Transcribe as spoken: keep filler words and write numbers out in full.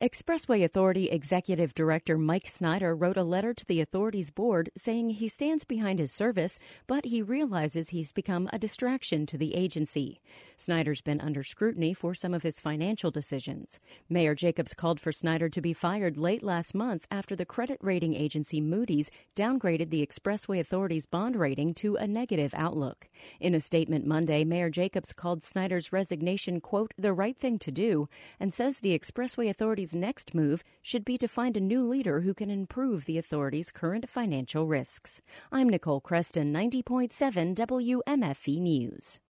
Expressway Authority Executive Director Mike Snyder wrote a letter to the authority's board saying he stands behind his service, but he realizes he's become a distraction to the agency. Snyder's been under scrutiny for some of his financial decisions. Mayor Jacobs called for Snyder to be fired late last month after the credit rating agency Moody's downgraded the Expressway Authority's bond rating to a negative outlook. In a statement Monday, Mayor Jacobs called Snyder's resignation, quote, the right thing to do, and says the Expressway Authority's next move should be to find a new leader who can improve the authority's current financial risks. I'm Nicole Creston, ninety point seven W M F E News.